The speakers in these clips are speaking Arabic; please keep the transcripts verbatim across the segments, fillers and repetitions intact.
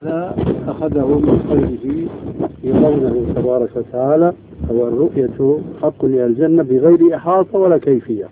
أخذه من قوله يرونه تبارك وتعالى، هو الرؤية حق للجنة بغير إحاطة ولا كيفية.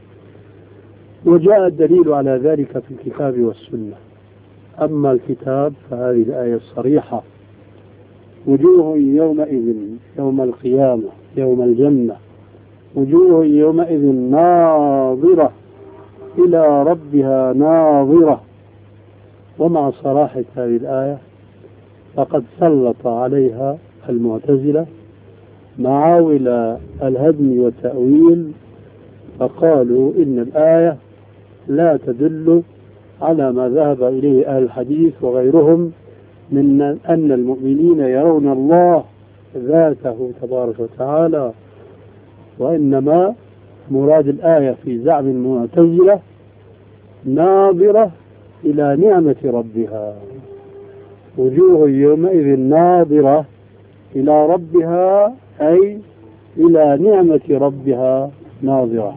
وجاء الدليل على ذلك في الكتاب والسنة. أما الكتاب فهذه الآية الصريحة: وجوه يومئذ يوم القيامة يوم الجنة وجوه يومئذ ناظرة إلى ربها ناظرة. ومع صراحة هذه الآية فقد سلط عليها المعتزلة معاول الهدم والتأويل، فقالوا إن الآية لا تدل على ما ذهب إليه أهل الحديث وغيرهم من أن المؤمنين يرون الله ذاته تبارك وتعالى، وإنما مراد الآية في زعم المعتزلة ناظرة إلى نعمة ربها. وجوه يومئذ ناظرة إلى ربها أي إلى نعمة ربها ناظرة.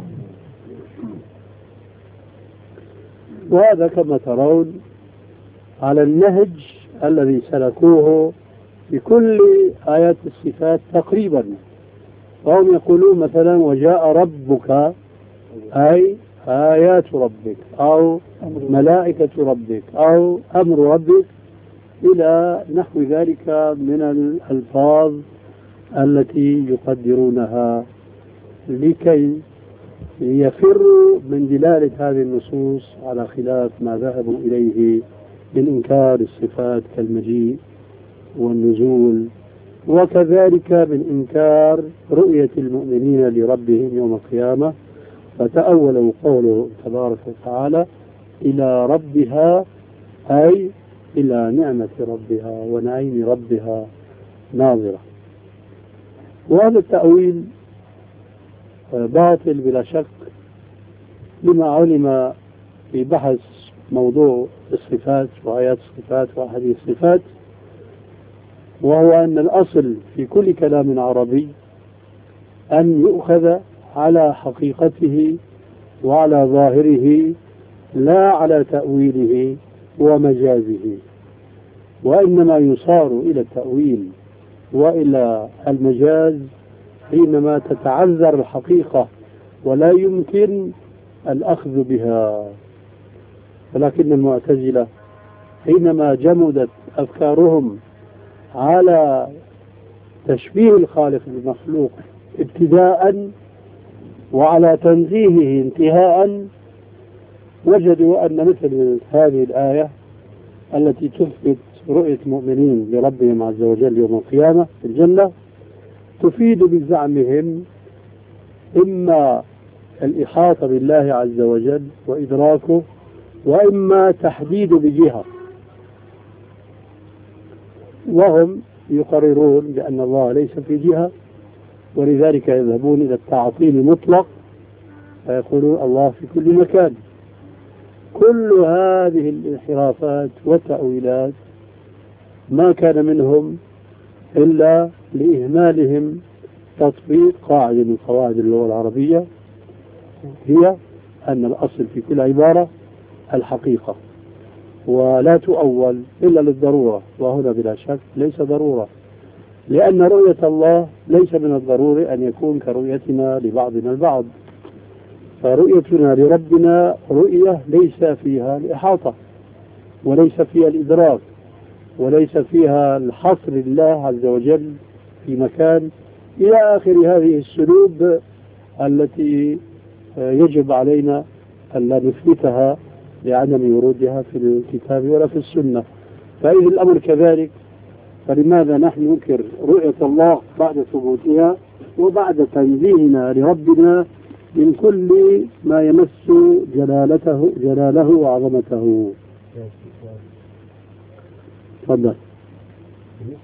وهذا كما ترون على النهج الذي سلكوه في كل آيات الصفات تقريبا. وهم يقولون مثلا وجاء ربك أي آيات ربك أو ملائكة ربك أو أمر ربك إلى نحو ذلك من الألفاظ التي يقدرونها لكي يفروا من دلالة هذه النصوص على خلاف ما ذهبوا إليه من إنكار الصفات كالمجيء والنزول، وكذلك من إنكار رؤية المؤمنين لربهم يوم القيامة. فتأولوا قوله تبارك وتعالى إلى ربها أي إلى نعمة ربها ونعيم ربها ناظرة. وهذا التأويل باطل بلا شك، لما علم في بحث موضوع الصفات وآيات الصفات وأحاديث الصفات، وهو أن الأصل في كل كلام عربي أن يؤخذ على حقيقته وعلى ظاهره لا على تأويله ومجازه، وإنما يصار إلى التأويل وإلى المجاز حينما تتعذر الحقيقة ولا يمكن الأخذ بها. ولكن المعتزلة حينما جمدت أفكارهم على تشبيه الخالق بالمخلوق ابتداء وعلى تنزيهه انتهاء، وجدوا أن مثل هذه الآية التي تثبت رؤية المؤمنين لربهم عز وجل يوم القيامة في الجنة تفيد بزعمهم إما الإحاطة بالله عز وجل وإدراكه، وإما تحديد بجهة. وهم يقررون بأن الله ليس في جهة، ولذلك يذهبون إلى التعطيل المطلق فيقولون الله في كل مكان. كل هذه الانحرافات والتأويلات ما كان منهم إلا لإهمالهم تطبيق قاعدة من قواعد اللغة العربية، هي أن الأصل في كل عبارة الحقيقة ولا تؤول إلا للضرورة. وهنا بلا شك ليس ضرورة، لأن رؤية الله ليس من الضروري أن يكون كرؤيتنا لبعضنا البعض. فرؤيتنا لربنا رؤية ليس فيها الإحاطة وليس فيها الإدراك وليس فيها الحصر لله عز وجل في مكان، إلى آخر هذه السلوب التي يجب علينا أن لا نثبتها لعدم ورودها في الكتاب ولا في السنة. فإذا الأمر كذلك فلماذا نحن ننكر رؤية الله بعد ثبوتها وبعد تنزيهنا لربنا من كل ما يمس جلالته جلاله وعظمته؟ تفضل.